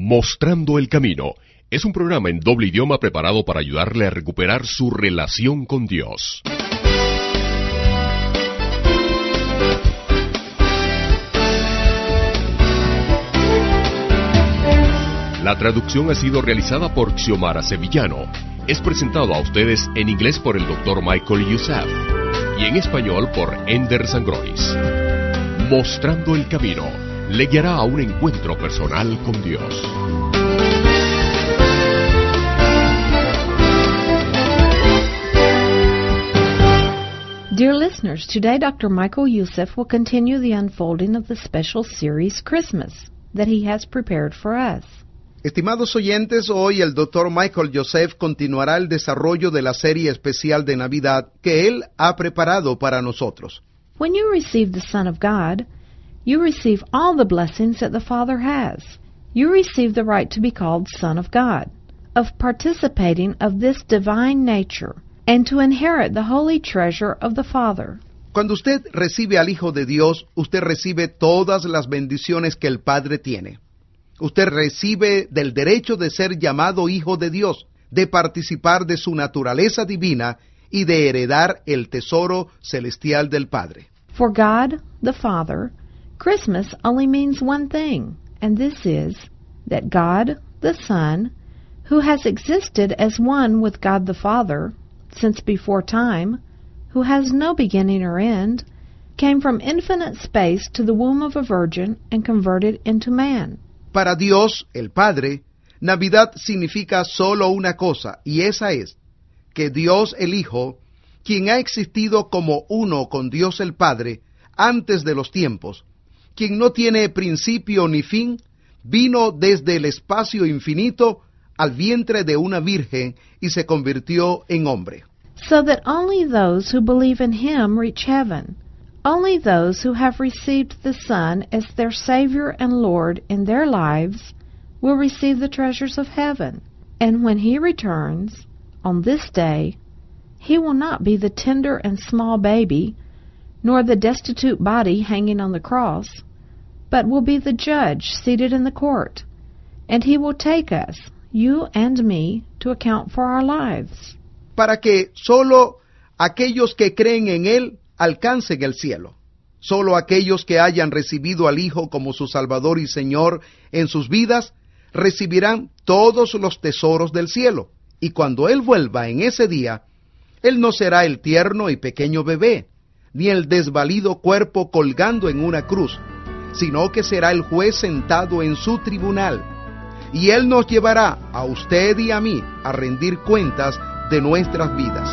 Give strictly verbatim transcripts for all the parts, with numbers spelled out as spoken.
Mostrando el Camino es un programa en doble idioma preparado para ayudarle a recuperar su relación con Dios. La traducción ha sido realizada por Xiomara Sevillano. Es presentado a ustedes en inglés por el doctor Michael Youssef y en español por Ender Sangronis. Mostrando el Camino le guiará a un encuentro personal con Dios. Dear listeners, today Doctor Michael Youssef will continue the unfolding of the special series Christmas that he has prepared for us. Estimados oyentes, hoy el doctor Michael Youssef continuará el desarrollo de la serie especial de Navidad que él ha preparado para nosotros. When you receive the Son of God, you receive all the blessings that the Father has. You receive the right to be called Son of God, of participating of this divine nature, and to inherit the holy treasure of the Father. Cuando usted recibe al Hijo de Dios, usted recibe todas las bendiciones que el Padre tiene. Usted recibe del derecho de ser llamado Hijo de Dios, de participar de su naturaleza divina y de heredar el tesoro celestial del Padre. For God, the Father, Christmas only means one thing, and this is that God, the Son, who has existed as one with God the Father since before time, who has no beginning or end, came from infinite space to the womb of a virgin and converted into man. Para Dios, el Padre, Navidad significa solo una cosa, y esa es que Dios el Hijo, quien ha existido como uno con Dios el Padre antes de los tiempos, quien no tiene principio ni fin, vino desde el espacio infinito al vientre de una virgen y se convirtió en hombre. So that only those who believe in him reach heaven. Only those who have received the Son as their Savior and Lord in their lives will receive the treasures of heaven. And when he returns, on this day, he will not be the tender and small baby, nor the destitute body hanging on the cross, but will be the judge seated in the court, and he will take us, you and me, to account for our lives. Para que solo aquellos que creen en él alcancen el cielo. Solo aquellos que hayan recibido al Hijo como su Salvador y Señor en sus vidas, recibirán todos los tesoros del cielo. Y cuando Él vuelva en ese día, Él no será el tierno y pequeño bebé, ni el desvalido cuerpo colgando en una cruz, sino que será el juez sentado en su tribunal. Y Él nos llevará a usted y a mí a rendir cuentas de nuestras vidas.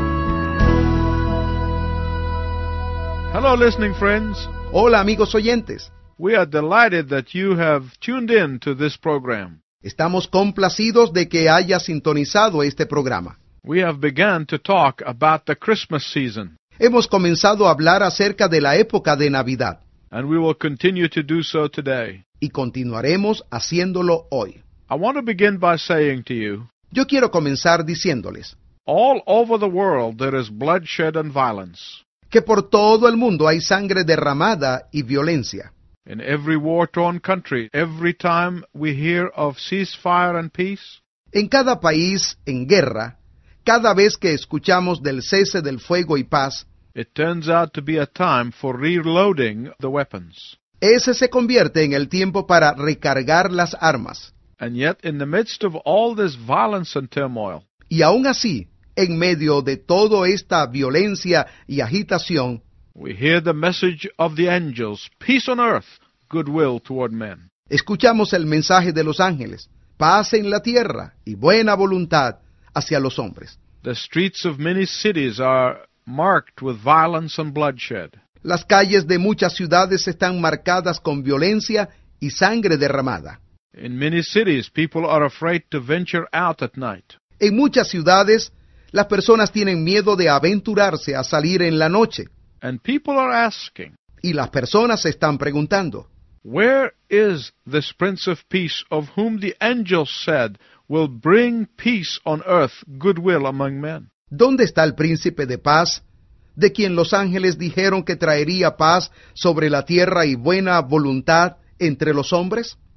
Hello, listening friends. Hola, amigos oyentes. We are delighted that you have tuned in to this program. Estamos complacidos de que haya sintonizado este programa. We have begun to talk about the Christmas season, Hemos comenzado a hablar acerca de la época de Navidad, and we will continue to do so today. y continuaremos haciéndolo hoy. I want to begin by saying to you, Yo quiero comenzar diciéndoles all over the world there is bloodshed and violence. que por todo el mundo hay sangre derramada y violencia. In every war-torn country, every time we hear of ceasefire and peace, En cada país en guerra, cada vez que escuchamos del cese del fuego y paz, it turns out to be a time for reloading the weapons. ese se convierte en el tiempo para recargar las armas. And yet, in the midst of all this violence and turmoil, Y aún así, en medio de toda esta violencia y agitación, we hear the message of the angels, peace on earth, goodwill toward men. escuchamos el mensaje de los ángeles, paz en la tierra y buena voluntad hacia los hombres. The streets of many cities are marked with violence and bloodshed. Las calles de muchas ciudades están marcadas con violencia y sangre derramada. In many cities, people are afraid to venture out at night. En muchas ciudades, las personas tienen miedo de aventurarse a salir en la noche. And people are asking, Y las personas se están preguntando, where is this Prince of Peace of whom the angels said will bring peace on earth, goodwill among men? ¿dónde está el príncipe de paz, de quien los ángeles dijeron que traería paz sobre la tierra y buena voluntad entre los hombres?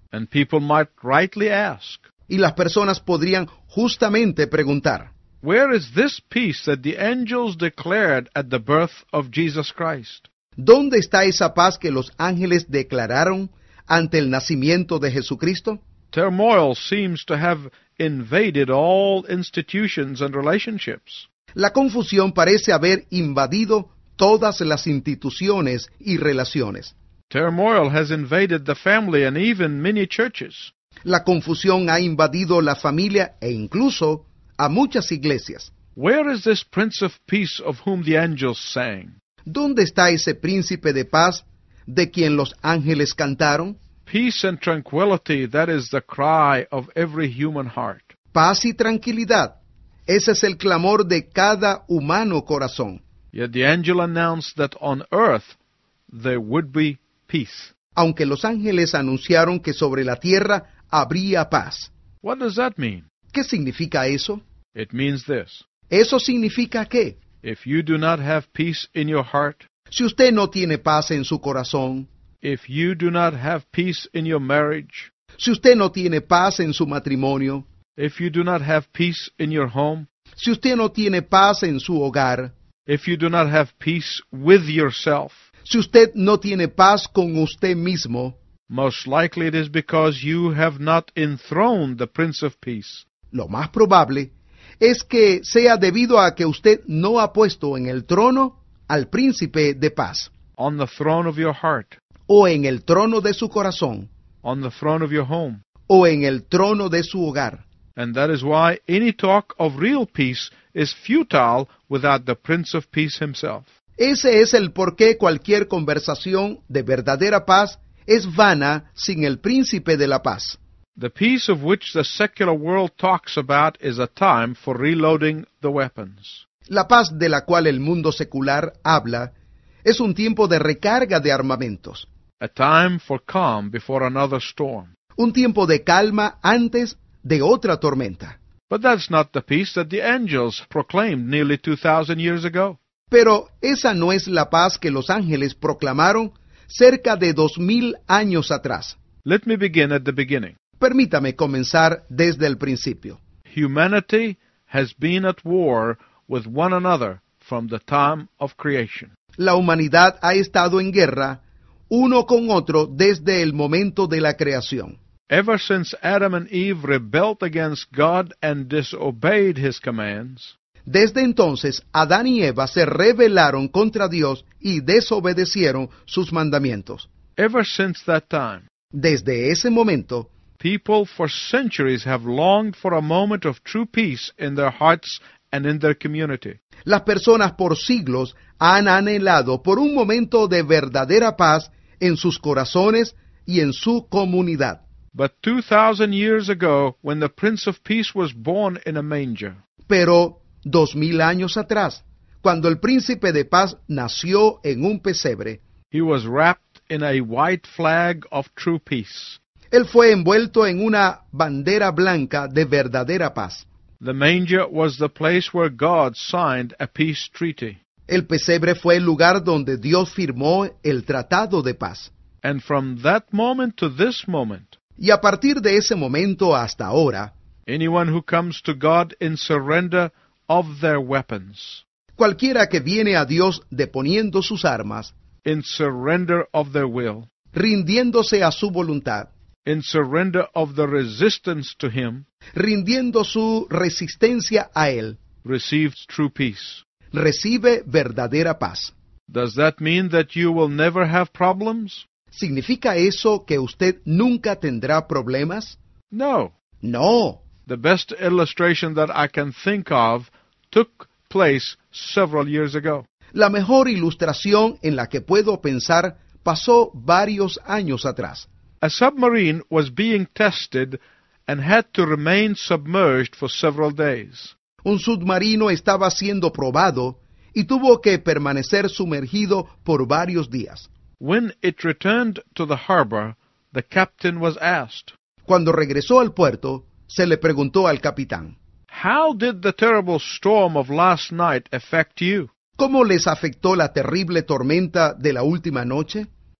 And people might rightly ask, Y las personas podrían justamente preguntar, where is this peace that the angels declared at the birth of Jesus Christ? ¿dónde está esa paz que los ángeles declararon ante el nacimiento de Jesucristo? Turmoil seems to have invaded all institutions and relationships. La confusión parece haber invadido todas las instituciones y relaciones. Turmoil has invaded the family and even many churches. La confusión ha invadido la familia e incluso a muchas iglesias. Where is this Prince of Peace of whom the angels sang? ¿Dónde está ese príncipe de paz de quien los ángeles cantaron? Peace and tranquility, that is the cry of every human heart. Paz y tranquilidad. Ese es el clamor de cada humano corazón. Yet the angel announced that on earth there would be peace. Aunque los ángeles anunciaron que sobre la tierra habría paz. What does that mean? ¿Qué significa eso? It means this. Eso significa que, If you do not have peace in your heart, si usted no tiene paz en su corazón, if you do not have peace in your marriage, si usted no tiene paz en su matrimonio, if you do not have peace in your home, si usted no tiene paz en su hogar, if you do not have peace with yourself, si usted no tiene paz con usted mismo, most likely it is because you have not enthroned the Prince of Peace. lo más probable es que sea debido a que usted no ha puesto en el trono al príncipe de paz, On the throne of your heart, o en el trono de su corazón, on the throne of your home. o en el trono de su hogar. And that is why any talk of real peace is futile without the Prince of Peace himself. Ese es el por qué cualquier conversación de verdadera paz es vana sin el príncipe de la paz. The peace of which the secular world talks about is a time for reloading the weapons. La paz de la cual el mundo secular habla es un tiempo de recarga de armamentos, A time for calm before another storm. un tiempo de calma antes de otra tormenta. But that's not the peace that the angels proclaimed nearly two thousand years ago. Pero esa no es la paz que los ángeles proclamaron cerca de dos mil años atrás. Let me begin at the beginning. Permítame comenzar desde el principio. Humanity has been at war with one another from the time of creation. La humanidad ha estado en guerra uno con otro desde el momento de la creación. Ever since Adam and Eve rebelled against God and disobeyed His commands, Desde entonces, Adán y Eva se rebelaron contra Dios y desobedecieron sus mandamientos. ever since that time, Desde ese momento, people for centuries have longed for a moment of true peace in their hearts and in their community. las personas por siglos han anhelado por un momento de verdadera paz en sus corazones y en su comunidad. But two thousand years ago, when the Prince of Peace was born in a manger, Pero, dos mil años atrás, cuando el príncipe de paz nació en un pesebre, he was wrapped in a white flag of true peace. él fue envuelto en una bandera blanca de verdadera paz. The manger was the place where God signed a peace treaty. El pesebre fue el lugar donde Dios firmó el tratado de paz. And from that moment to this moment, Y a partir de ese momento hasta ahora, anyone who comes to God in surrender of their weapons, cualquiera que viene a Dios deponiendo sus armas, in surrender of their will, rindiéndose a su voluntad, in surrender of the resistance to Him, rindiendo su resistencia a Él, receives true peace. recibe verdadera paz. Does that mean that you will never have problems? ¿Significa eso que usted nunca tendrá problemas? No. No. The best illustration that I can think of took place several years ago. La mejor ilustración en la que puedo pensar pasó varios años atrás. A submarine was being tested and had to remain submerged for several days. Un submarino estaba siendo probado y tuvo que permanecer sumergido por varios días. When it returned to the harbor, the captain was asked, Cuando regresó al puerto, se le preguntó al capitán, "How did the terrible storm of last night affect you?" ¿cómo les afectó la terrible tormenta de la última noche?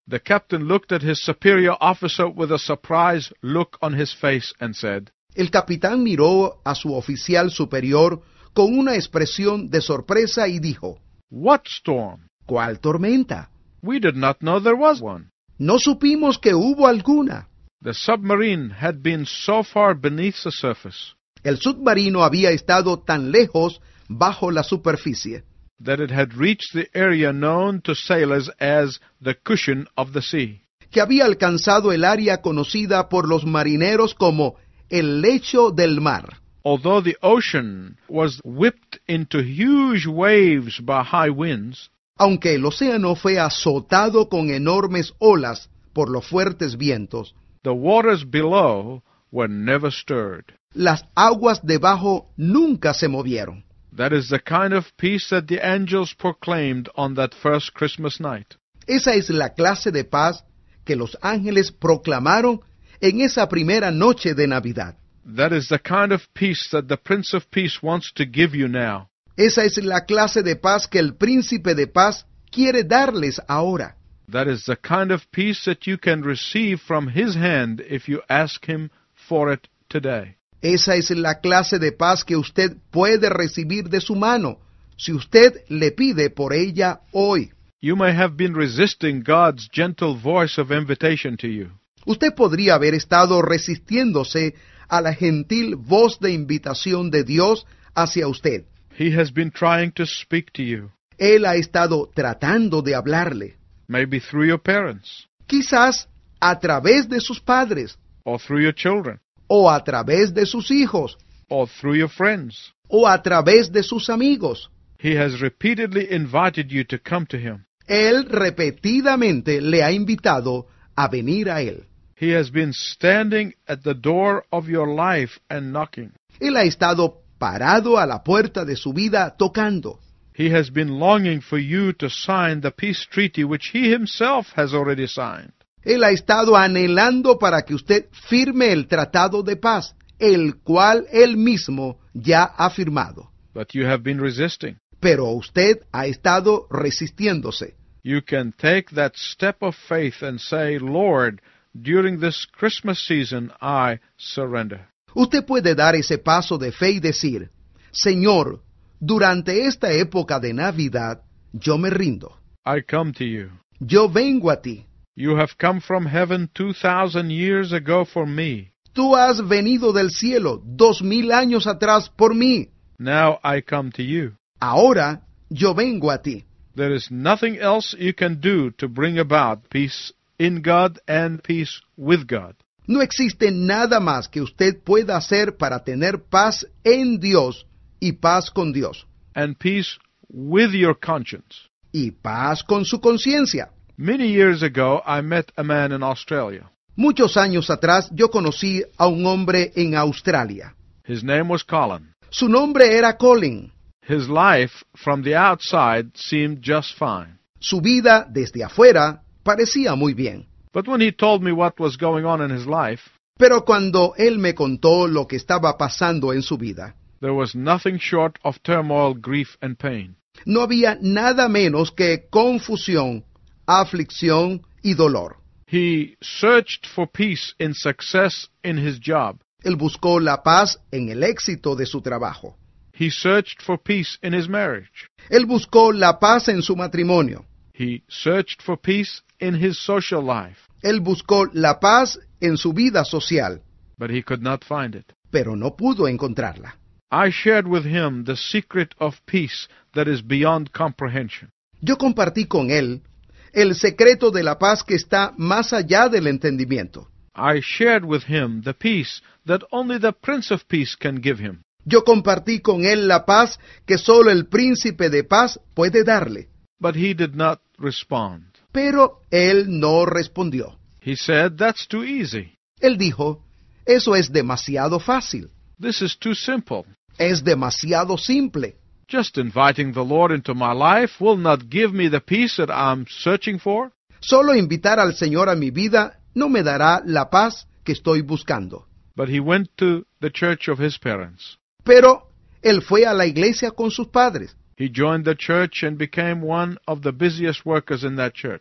The captain looked at his superior officer with a surprised look on his face and said, El capitán miró a su oficial superior con una expresión de sorpresa y dijo, "What storm? ¿Cuál tormenta? We did not know there was one." No supimos que hubo alguna. The submarine had been so far beneath the surface El submarino había estado tan lejos bajo la superficie that it had reached the area known to sailors as the cushion of the sea. que había alcanzado el área conocida por los marineros como el lecho del mar. Although the ocean was whipped into huge waves by high winds, Aunque el océano fue azotado con enormes olas por los fuertes vientos, the waters below were never stirred. las aguas debajo nunca se movieron. That is the kind of peace that the angels proclaimed on that first Christmas night. Esa es la clase de paz que los ángeles proclamaron en esa primera noche de Navidad. That is the kind of peace that the Prince of Peace wants to give you now. Esa es la clase de paz que el príncipe de paz quiere darles ahora. That is the kind of peace that you can receive from His hand if you ask Him for it today. Esa es la clase de paz que usted puede recibir de su mano si usted le pide por ella hoy. You may have been resisting God's gentle voice of invitation to you. Usted podría haber estado resistiéndose a la gentil voz de invitación de Dios hacia usted. He has been trying to speak to you, Él ha estado tratando de hablarle, maybe through your parents quizás a través de sus padres, or through your children o a través de sus hijos, or through your friends. o a través de sus amigos. He has repeatedly invited you to come to Him. Él repetidamente le ha invitado a venir a Él. He has been standing at the door of your life and knocking. Él ha estado parado a la puerta de su vida tocando. He has been longing for you to sign the peace treaty which He Himself has already signed. Él ha estado anhelando para que usted firme el tratado de paz, el cual Él mismo ya ha firmado. But you have been resisting. Pero usted ha estado resistiéndose. You can take that step of faith and say, Lord, during this Christmas season, I surrender. Usted puede dar ese paso de fe y decir, Señor, durante esta época de Navidad, yo me rindo. I come to you. Yo vengo a ti. You have come from heaven two thousand years ago for me. Tú has venido del cielo dos mil años atrás por mí. Now I come to you. Ahora yo vengo a ti. There is nothing else you can do to bring about peace in God and peace with God. No existe nada más que usted pueda hacer para tener paz en Dios y paz con Dios. And peace with your conscience. Y paz con su conciencia. Many years ago, I met a man in Australia. Muchos años atrás yo conocí a un hombre en Australia. His name was Colin. Su nombre era Colin. His life from the outside seemed just fine. Su vida desde afuera parecía muy bien. But when he told me what was going on in his life, Pero cuando él me contó lo que estaba pasando en su vida, there was nothing short of turmoil, grief, and pain. no había nada menos que confusión, aflicción y dolor. He searched for peace in success in his job. Él buscó la paz en el éxito de su trabajo. He searched for peace in his marriage. Él buscó la paz en su matrimonio. He searched for peace in his social life, Él buscó la paz en su vida social, but he could not find it. pero no pudo encontrarla. I shared with him the secret of peace that is beyond comprehension. Yo compartí con él el secreto de la paz que está más allá del entendimiento. I shared with him the peace that only the Prince of Peace can give him. Yo compartí con él la paz que solo el príncipe de paz puede darle. But he did not respond. Pero él no respondió. He said, "That's too easy. Él dijo, eso es demasiado fácil, This is too simple. es demasiado simple. Just inviting the Lord into my life will not give me the peace that I'm searching for." Solo invitar al Señor a mi vida no me dará la paz que estoy buscando. But he went to the church of his parents. Pero él fue a la iglesia con sus padres. He joined the church and became one of the busiest workers in that church.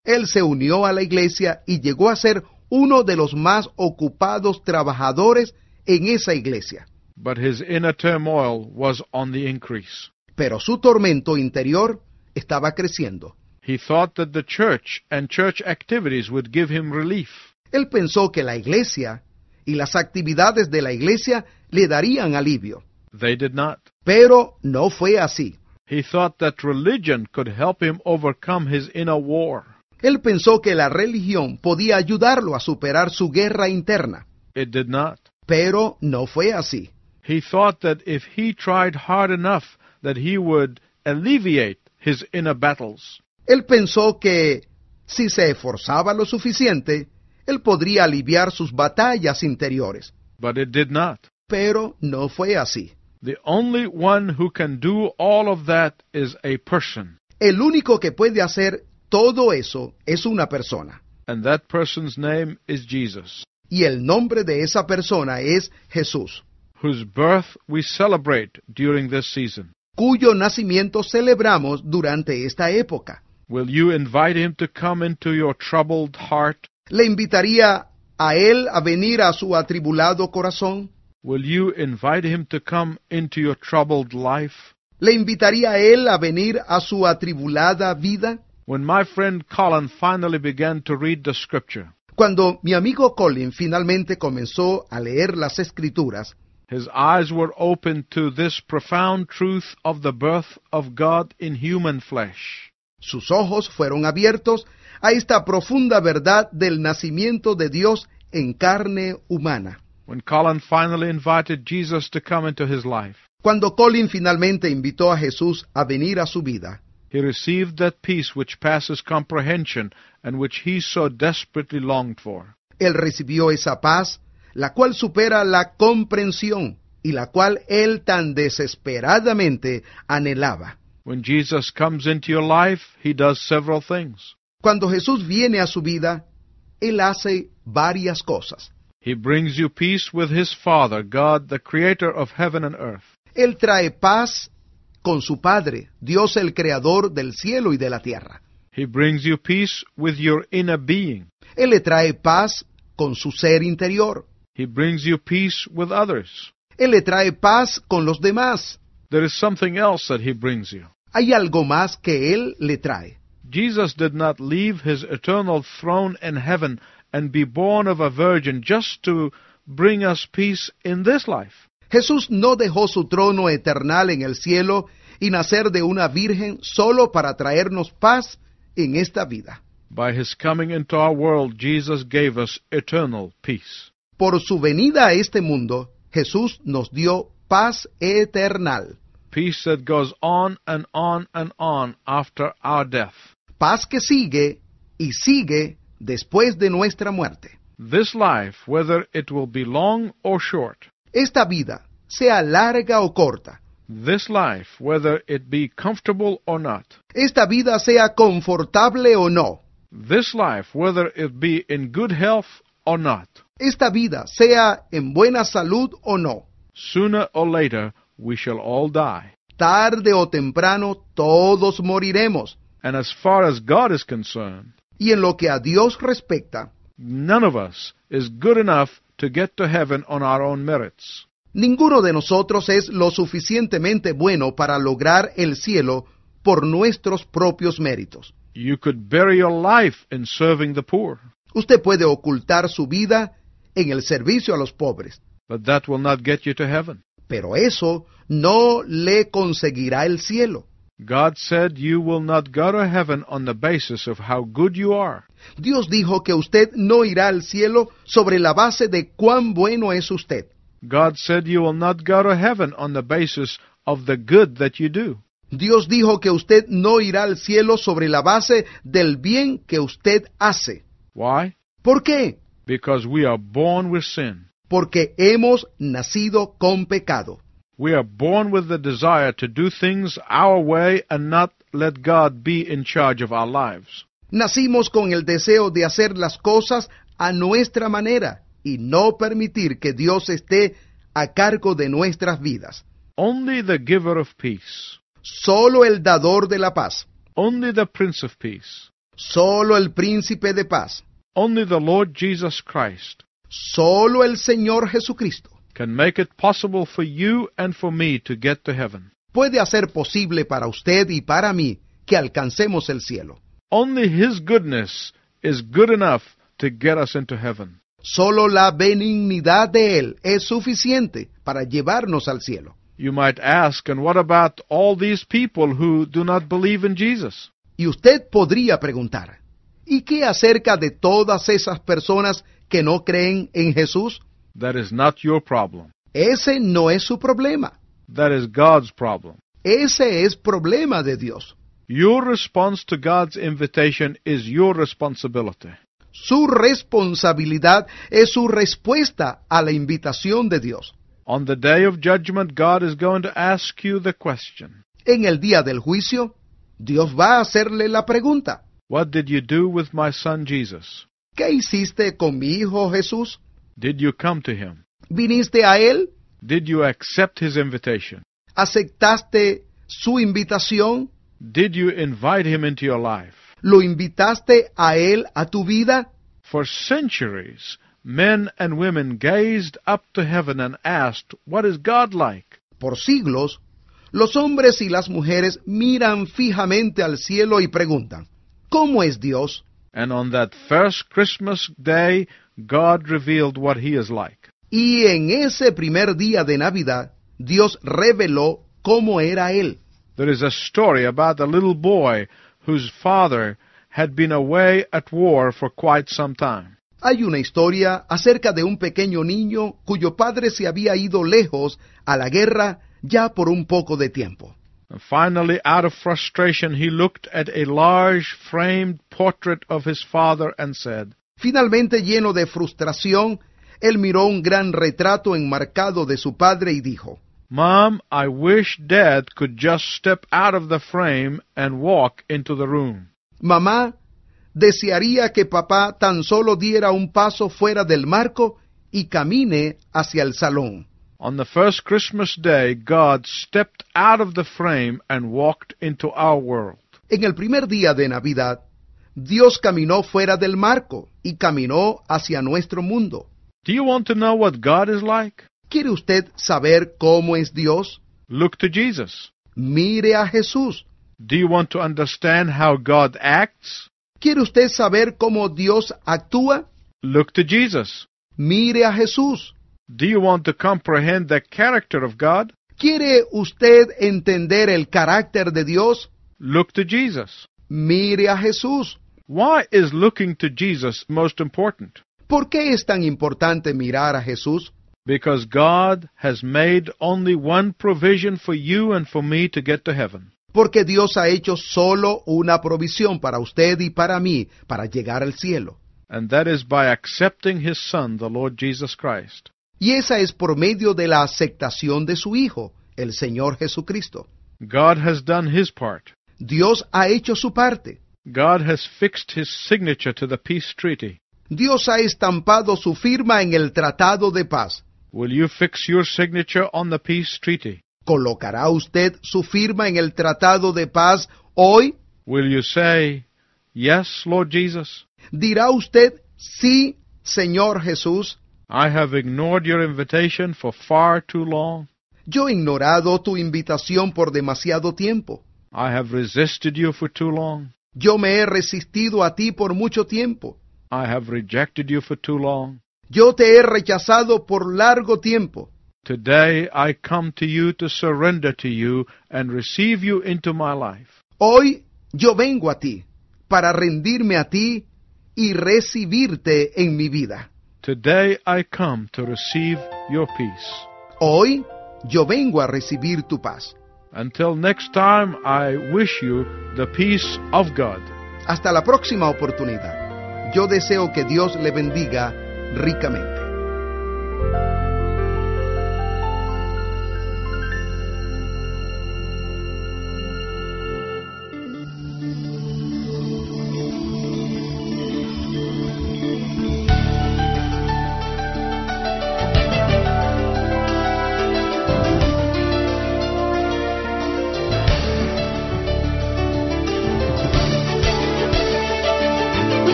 Él se unió a la iglesia y llegó a ser uno de los más ocupados trabajadores en esa iglesia. But his inner turmoil was on the increase. Pero su tormento interior estaba creciendo. He thought that the church and church activities would give him relief. Él pensó que la iglesia y las actividades de la iglesia le darían alivio. They did not. Pero no fue así. He thought that religion could help him overcome his inner war. Él pensó que la religión podía ayudarlo a superar su guerra interna. It did not. Pero no fue así. He thought that if he tried hard enough, that he would alleviate his inner battles. Él pensó que si se esforzaba lo suficiente, él podría aliviar sus batallas interiores. But it did not. Pero no fue así. The only one who can do all of that is a person. El único que puede hacer todo eso es una persona. And that person's name is Jesus, Y el nombre de esa persona es Jesús, whose birth we celebrate during this season. cuyo nacimiento celebramos durante esta época. Will you invite him to come into your troubled heart? ¿Le invitaría a él a venir a su atribulado corazón? Will you invite him to come into your troubled life? ¿Le invitaría a él a venir a su atribulada vida? When my friend Colin finally began to read the scripture, Cuando mi amigo Colin finalmente comenzó a leer las Escrituras, his eyes were opened to this profound truth of the birth of God in human flesh. sus ojos fueron abiertos a esta profunda verdad del nacimiento de Dios en carne humana. When Colin finally invited Jesus to come into his life, Cuando Colin finalmente invitó a Jesús a venir a su vida, he received that peace which passes comprehension and which he so desperately longed for. él recibió esa paz, la cual supera la comprensión y la cual él tan desesperadamente anhelaba. When Jesus comes into your life, he does several things. Cuando Jesús viene a su vida, él hace varias cosas. He brings you peace with his Father, God, the creator of heaven and earth. Él trae paz con su Padre, Dios el creador del cielo y de la tierra. He brings you peace with your inner being. Él le trae paz con su ser interior. He brings you peace with others. Él le trae paz con los demás. There is something else that he brings you. Hay algo más que él le trae. Jesus did not leave his eternal throne in heaven and be born of a virgin just to bring us peace in this life. Jesús no dejó su trono eternal en el cielo y nacer de una virgen solo para traernos paz en esta vida. By his coming into our world, Jesus gave us eternal peace. Por su venida a este mundo, Jesús nos dio paz eternal. Peace that goes on and on and on after our death. Paz que sigue y sigue después de nuestra muerte. This life, whether it will be long or short, Esta vida, sea larga o corta, this life, whether it be comfortable or not, esta vida sea confortable o no, this life, whether it be in good health or not, esta vida sea en buena salud o no, sooner or later we shall all die. tarde o temprano todos moriremos. And as far as God is concerned, Y en lo que a Dios respecta, none of us is good enough to get to heaven on our own merits. ninguno de nosotros es lo suficientemente bueno para lograr el cielo por nuestros propios méritos. You could bury your life in serving the poor, Usted puede ocultar su vida en el servicio a los pobres, but that will not get you to heaven. pero eso no le conseguirá el cielo. God said you will not go to heaven on the basis of how good you are. Dios dijo que usted no irá al cielo sobre la base de cuán bueno es usted. God said you will not go to heaven on the basis of the good that you do. Dios dijo que usted no irá al cielo sobre la base del bien que usted hace. Why? ¿Por qué? Because we are born with sin. Porque hemos nacido con pecado. We are born with the desire to do things our way and not let God be in charge of our lives. Nacimos con el deseo de hacer las cosas a nuestra manera y no permitir que Dios esté a cargo de nuestras vidas. Only the giver of peace, Solo el dador de la paz, only the Prince of Peace, Solo el príncipe de paz, only the Lord Jesus Christ, solo el Señor Jesucristo, can make it possible for you and for me to get to heaven. puede hacer posible para usted y para mí que alcancemos el cielo. Only His goodness is good enough to get us into heaven. Solo la benignidad de Él es suficiente para llevarnos al cielo. You might ask, and what about all these people who do not believe in Jesus? Y usted podría preguntar, ¿y qué acerca de todas esas personas que no creen en Jesús? That is not your problem. Ese no es su problema. That is God's problem. Ese es problema de Dios. Your response to God's invitation is your responsibility. Su responsabilidad es su respuesta a la invitación de Dios. On the day of judgment, God is going to ask you the question, En el día del juicio, Dios va a hacerle la pregunta, what did you do with my son Jesus? ¿qué hiciste con mi hijo Jesús? Did you come to him? ¿Viniste a Él? Did you accept his invitation? ¿Aceptaste su invitación? Did you invite him into your life? ¿Lo invitaste a Él a tu vida? For centuries, men and women gazed up to heaven and asked, what is God like? Por siglos, los hombres y las mujeres miran fijamente al cielo y preguntan, ¿cómo es Dios? And on that first Christmas day, God revealed what he is like. Y en ese primer día de Navidad, Dios reveló cómo era Él. There is a story about a little boy whose father had been away at war for quite some time. Hay una historia acerca de un pequeño niño cuyo padre se había ido lejos a la guerra ya por un poco de tiempo. And finally, out of frustration, he looked at a large framed portrait of his father and said, Finalmente, lleno de frustración, él miró un gran retrato enmarcado de su padre y dijo, Mom, I wish Dad could just step out of the frame and walk into the room. Mamá, desearía que papá tan solo diera un paso fuera del marco y camine hacia el salón. On the first Christmas day, God stepped out of the frame and walked into our world. En el primer día de Navidad, Dios caminó fuera del marco y caminó hacia nuestro mundo. Do you want to know what God is like? ¿Quiere usted saber cómo es Dios? Look to Jesus. Mire a Jesús. Do you want to understand how God acts? ¿Quiere usted saber cómo Dios actúa? Look to Jesus. Mire a Jesús. Do you want to comprehend the character of God? ¿Quiere usted entender el carácter de Dios? Look to Jesus. Mire a Jesús. Why is looking to Jesus most important? ¿Por qué es tan importante mirar a Jesús? Because God has made only one provision for you and for me to get to heaven. Porque Dios ha hecho solo una provisión para usted y para mí para llegar al cielo. And that is by accepting His Son, the Lord Jesus Christ. Y esa es por medio de la aceptación de su Hijo, el Señor Jesucristo. God has done His part. Dios ha hecho su parte. God has fixed His signature to the peace treaty. Dios ha estampado su firma en el Tratado de Paz. Will you fix your signature on the peace treaty? ¿Colocará usted su firma en el Tratado de Paz hoy? Will you say, yes, Lord Jesus? ¿Dirá usted, sí, Señor Jesús? I have ignored your invitation for far too long. Yo he ignorado tu invitación por demasiado tiempo. I have resisted you for too long. Yo me he resistido a ti por mucho tiempo. I have rejected you for too long. Yo te he rechazado por largo tiempo. Today I come to you to surrender to you and receive you into my life. Hoy yo vengo a ti para rendirme a ti y recibirte en mi vida. Today I come to receive your peace. Hoy yo vengo a recibir tu paz. Until next time, I wish you the peace of God. Hasta la próxima oportunidad. Yo deseo que Dios le bendiga ricamente.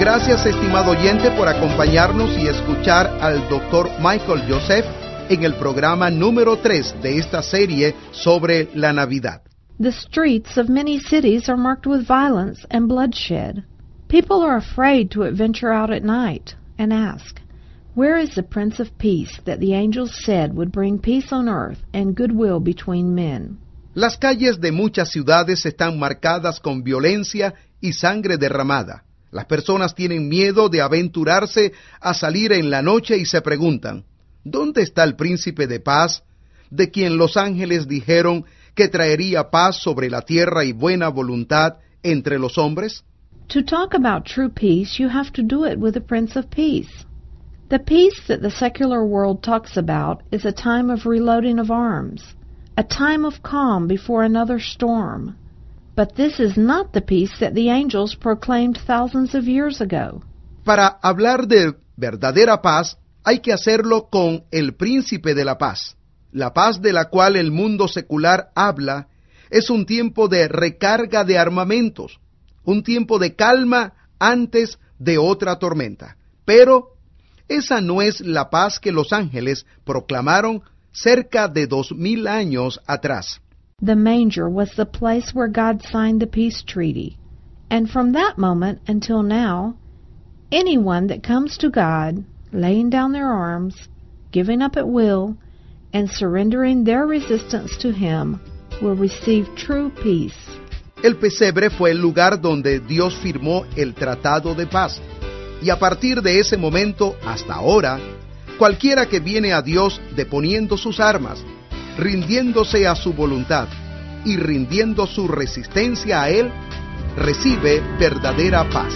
Gracias, estimado oyente, por acompañarnos y escuchar al doctor Michael Youssef en el programa número tres de esta serie sobre la Navidad. The streets of many cities are marked with violence and bloodshed. People are afraid to adventure out at night and ask, "Where is the Prince of Peace that the angels said would bring peace on earth and goodwill between men?" Las calles de muchas ciudades están marcadas con violencia y sangre derramada. Las personas tienen miedo de aventurarse a salir en la noche y se preguntan, ¿dónde está el príncipe de paz, de quien los ángeles dijeron que traería paz sobre la tierra y buena voluntad entre los hombres? To talk about true peace, you have to do it with the Prince of Peace. The peace that the secular world talks about is a time of reloading of arms, a time of calm before another storm. But this is not the peace that the angels proclaimed thousands of years ago. Para hablar de verdadera paz, hay que hacerlo con el príncipe de la paz. La paz de la cual el mundo secular habla es un tiempo de recarga de armamentos, un tiempo de calma antes de otra tormenta. Pero esa no es la paz que los ángeles proclamaron cerca de dos mil años atrás. The manger was the place where God signed the peace treaty, and from that moment until now, anyone that comes to God, laying down their arms, giving up at will, and surrendering their resistance to Him, will receive true peace. El pesebre fue el lugar donde Dios firmó el tratado de paz, y a partir de ese momento hasta ahora, cualquiera que viene a Dios deponiendo sus armas, rindiéndose a su voluntad y rindiendo su resistencia a Él, recibe verdadera paz.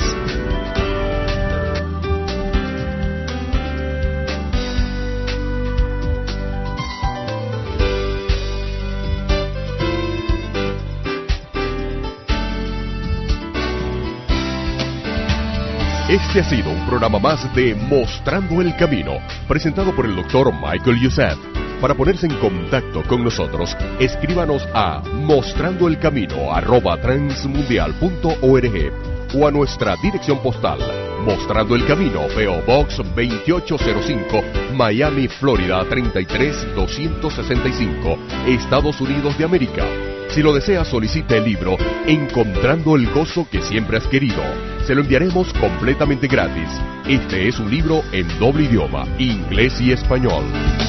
Este ha sido un programa más de Mostrando el Camino, presentado por el doctor Michael Youssef. Para ponerse en contacto con nosotros, escríbanos a mostrandoelcamino arroba transmundial punto org o a nuestra dirección postal, Mostrando el Camino, P O Box veintiocho cero cinco, Miami, Florida treinta y tres doscientos sesenta y cinco, Estados Unidos de América. Si lo desea, solicite el libro Encontrando el Gozo que Siempre Has Querido. Se lo enviaremos completamente gratis. Este es un libro en doble idioma, inglés y español.